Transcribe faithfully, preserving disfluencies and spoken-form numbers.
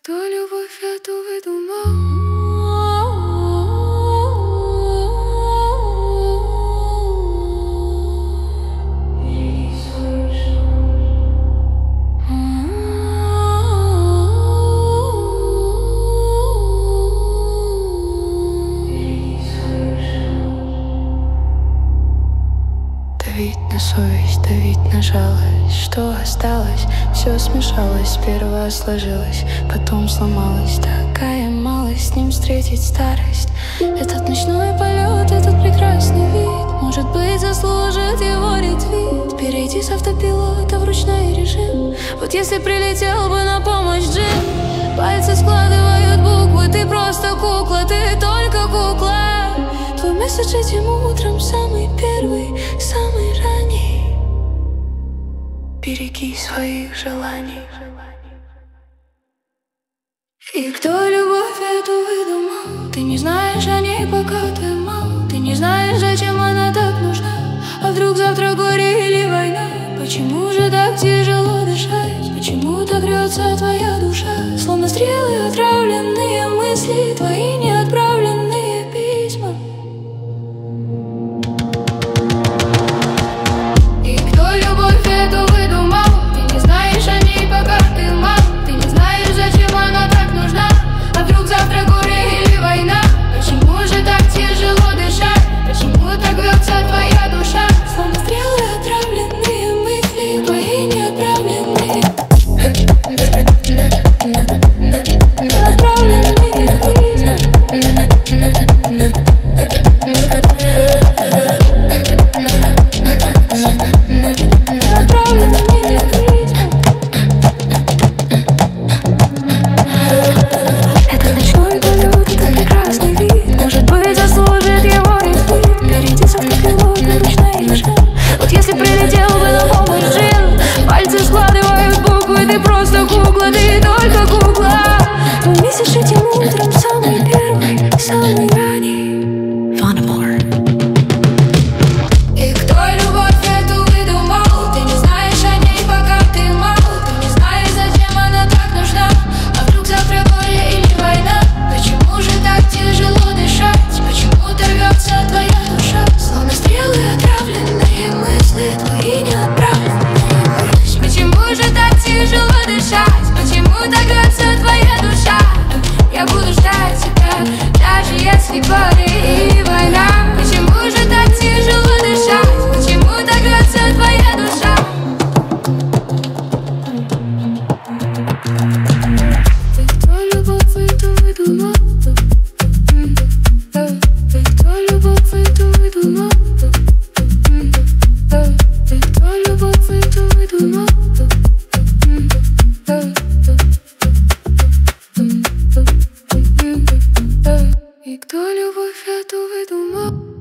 Кто любовь эту выдумал? Давить на совесть, давить на жалость. Что осталось? Все смешалось. Сперва сложилось, потом сломалось. Такая малость, с ним встретить старость. Этот ночной полет, этот прекрасный вид, может быть, заслужит его ретвит. Перейти с автопилота в ручной режим. Вот если прилетел бы на помощь Джим. Пальцы складывают буквы, ты просто кукла, ты только кукла. Твой месседж этим утром самый первый, самый ранний. Береги своих желаний. И кто любовь эту выдумал? Ты не знаешь о ней, пока ты мал. Ты не знаешь, зачем она так нужна. А вдруг завтра горе или война? Почему же так тяжело дышать? Почему так рвется твоя душа? Словно стрелы, отравленные мысли, твои неотправленные письма. И кто любовь эту выдумал? Ты не знаешь о ней, пока ты мал. Ты не знаешь, зачем она так нужна. А вдруг завтра горе или война? Почему же так тяжело дышать? Почему так рвется твоя душа? Словно стрелы, отравленные мысли, твои неотправленные. Отправленные письма. Ты просто кукла, ты только кукла. Твой месседж этим утром самый первый, самый ранний. Фанамор. И кто любовь эту выдумал? Ты не знаешь о ней, пока ты мал. Ты не знаешь, зачем она так нужна. А вдруг завтра горе или война? Почему же так тяжело дышать? Почему так рвется твоя душа? Словно стрелы, отравленные мысли, твои неотправленные. Почему же так тяжело дышать? Почему так рвется твоя душа? Я буду ждать тебя, даже если горе и война. Почему же так тяжело дышать? Почему так рвется твоя душа? Ты кто любовь эту выдумал? Ты кто любовь эту выдумал? Ты кто любовь эту выдумал? И кто любовь эту выдумал?